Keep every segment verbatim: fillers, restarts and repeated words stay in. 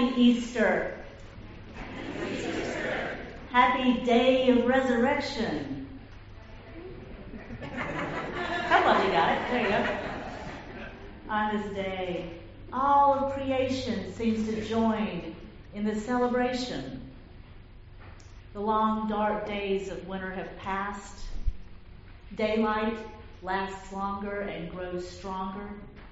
Happy Easter. Happy Easter. Happy Day of Resurrection. Somebody got it. There you go. On this day, all of creation seems to join in the celebration. The long, dark days of winter have passed. Daylight lasts longer and grows stronger.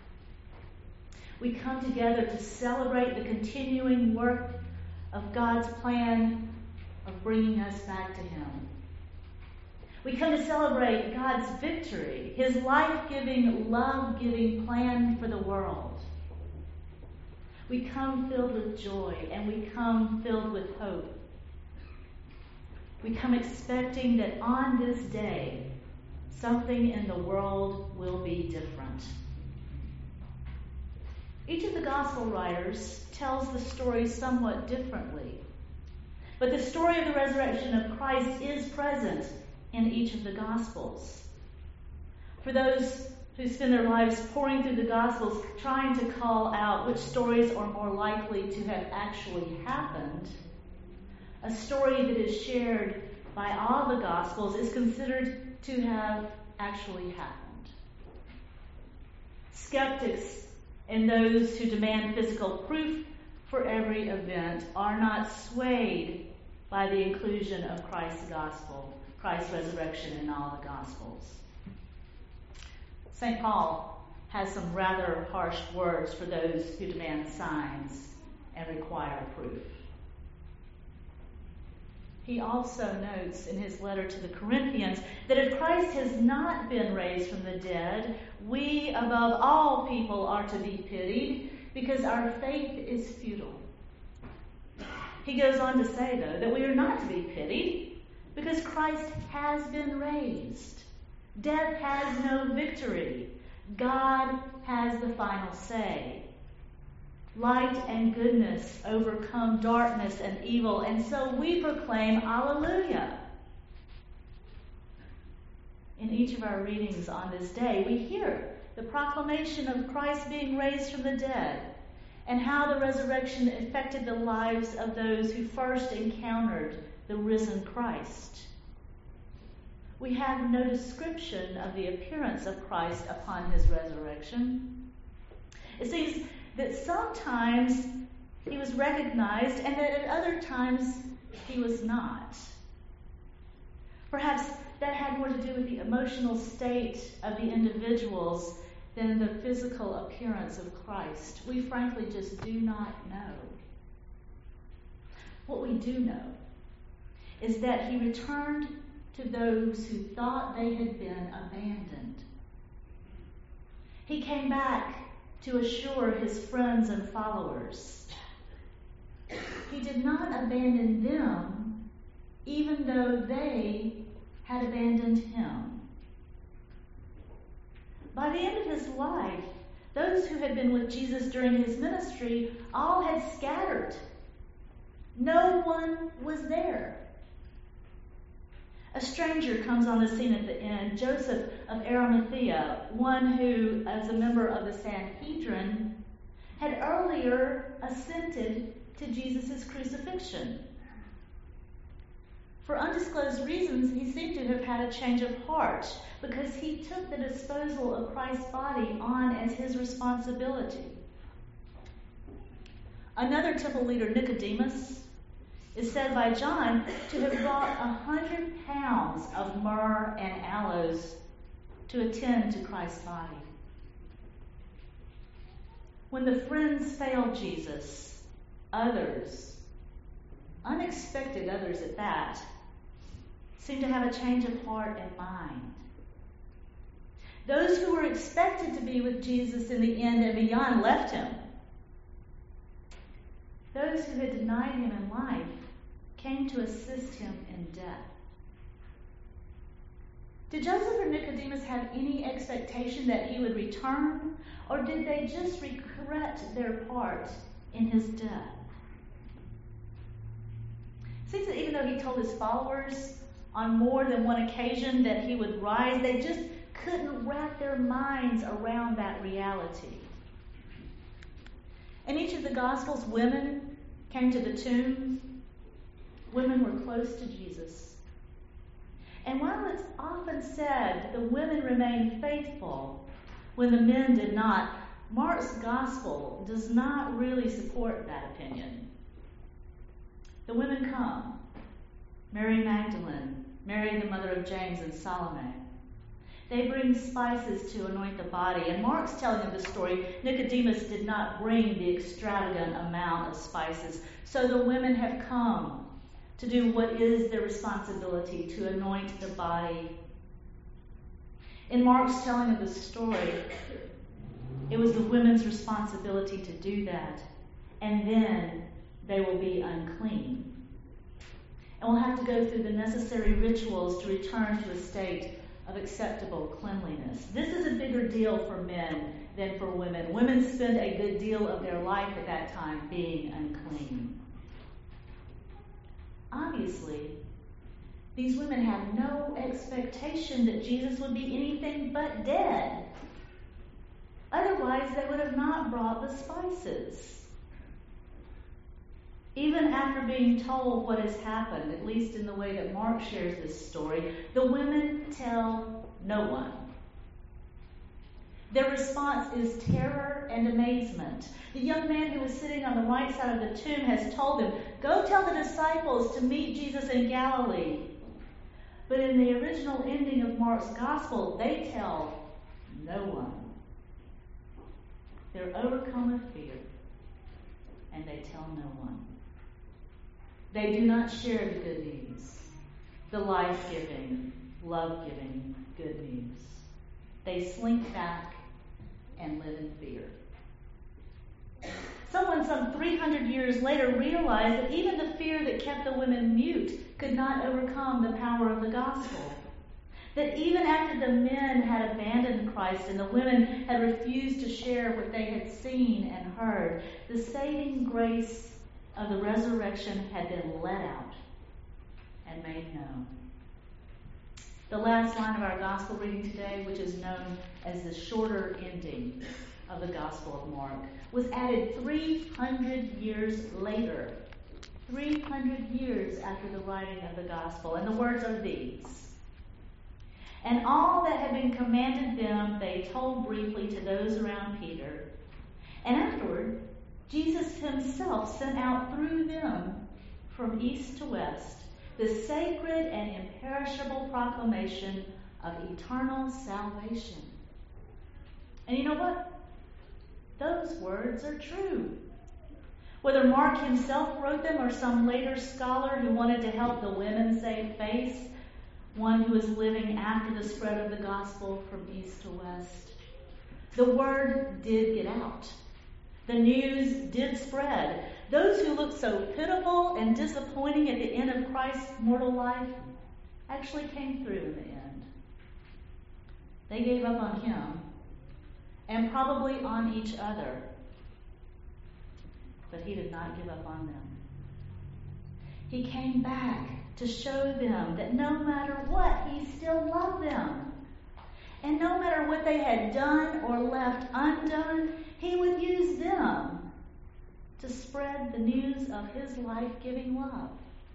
We come together to celebrate the continuing work of God's plan of bringing us back to Him. We come to celebrate God's victory, His life-giving, love-giving plan for the world. We come filled with joy, and we come filled with hope. We come expecting that on this day, something in the world will be different. Each of the gospel writers tells the story somewhat differently. But the story of the resurrection of Christ is present in each of the gospels. For those who spend their lives poring through the gospels, trying to call out which stories are more likely to have actually happened, a story that is shared by all the gospels is considered to have actually happened. Skeptics and those who demand physical proof for every event are not swayed by the inclusion of Christ's gospel, Christ's resurrection in all the gospels. Saint Paul has some rather harsh words for those who demand signs and require proof. He also notes in his letter to the Corinthians that if Christ has not been raised from the dead, we above all people are to be pitied because our faith is futile. He goes on to say, though, that we are not to be pitied because Christ has been raised. Death has no victory. God has the final say. Light and goodness overcome darkness and evil, and so we proclaim Alleluia. In each of our readings on this day, we hear the proclamation of Christ being raised from the dead and how the resurrection affected the lives of those who first encountered the risen Christ. We have no description of the appearance of Christ upon his resurrection. It seems that sometimes he was recognized and that at other times he was not. Perhaps that had more to do with the emotional state of the individuals than the physical appearance of Christ. We frankly just do not know. What we do know is that he returned to those who thought they had been abandoned. He came back to assure his friends and followers. He did not abandon them, even though they had abandoned him. By the end of his life, those who had been with Jesus during his ministry all had scattered. No one was there. A stranger comes on the scene at the end, Joseph of Arimathea, one who, as a member of the Sanhedrin, had earlier assented to Jesus' crucifixion. For undisclosed reasons, he seemed to have had a change of heart because he took the disposal of Christ's body on as his responsibility. Another temple leader, Nicodemus, is said by John to have brought a hundred pounds of myrrh and aloes to attend to Christ's body. When the friends failed Jesus, others, unexpected others at that, seemed to have a change of heart and mind. Those who were expected to be with Jesus in the end and beyond left him. Those who had denied him in life came to assist him in death. Did Joseph or Nicodemus have any expectation that he would return, or did they just regret their part in his death? It seems that even though he told his followers on more than one occasion that he would rise, they just couldn't wrap their minds around that reality. In each of the Gospels, women came to the tomb, women were close to Jesus. And while it's often said that the women remained faithful when the men did not, Mark's gospel does not really support that opinion. The women come. Mary Magdalene, Mary the mother of James and Salome. They bring spices to anoint the body. And Mark's telling of the story, Nicodemus did not bring the extravagant amount of spices. So the women have come to do what is their responsibility, to anoint the body. In Mark's telling of the story, it was the women's responsibility to do that. And then they will be unclean. And we'll have to go through the necessary rituals to return to a state of acceptable cleanliness. This is a bigger deal for men than for women. Women spend a good deal of their life at that time being unclean. Obviously, these women have no expectation that Jesus would be anything but dead. Otherwise, they would have not brought the spices. Even after being told what has happened, at least in the way that Mark shares this story, the women tell no one. Their response is terror and amazement. The young man who was sitting on the right side of the tomb has told them, "Go tell the disciples to meet Jesus in Galilee." But in the original ending of Mark's gospel, they tell no one. They're overcome with fear, and they tell no one. They do not share the good news, the life-giving, love-giving good news. They slink back and live in fear. Someone some three hundred years later realized that even the fear that kept the women mute could not overcome the power of the gospel. That even after the men had abandoned Christ and the women had refused to share what they had seen and heard, the saving grace of the resurrection had been let out and made known. The last line of our gospel reading today, which is known as the shorter ending of the Gospel of Mark, was added three hundred years later, three hundred years after the writing of the gospel. And the words are these: "And all that had been commanded them they told briefly to those around Peter. And afterward, Jesus himself sent out through them from east to west the sacred and imperishable proclamation of eternal salvation." And you know what? Those words are true. Whether Mark himself wrote them or some later scholar who wanted to help the women save face, one who was living after the spread of the gospel from east to west, the word did get out. The news did spread. Those who looked so pitiful and disappointing at the end of Christ's mortal life actually came through in the end. They gave up on him and probably on each other, but he did not give up on them. He came back to show them that no matter what, he still loved them. And no matter what they had done or left undone, he would use them to spread the news of his life-giving love.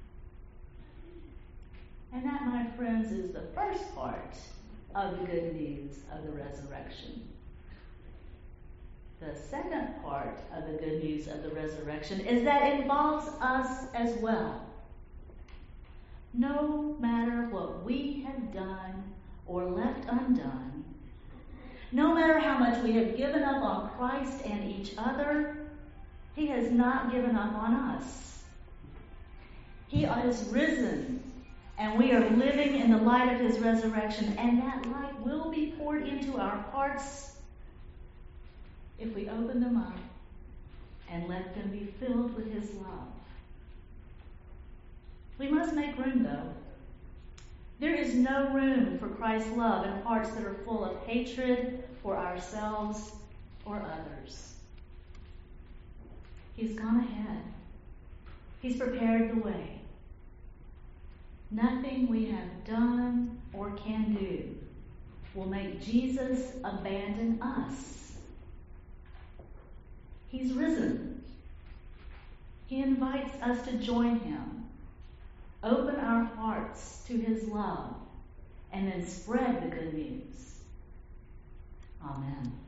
And that, my friends, is the first part of the good news of the resurrection. The second part of the good news of the resurrection is that it involves us as well. No matter what we have done or left undone, no matter how much we have given up on Christ and each other, he has not given up on us. He has risen, and we are living in the light of his resurrection, and that light will be poured into our hearts if we open them up and let them be filled with his love. We must make room, though. There is no room for Christ's love in hearts that are full of hatred for ourselves or others. He's gone ahead. He's prepared the way. Nothing we have done or can do will make Jesus abandon us. He's risen. He invites us to join him, open our hearts to his love, and then spread the good news. Amen.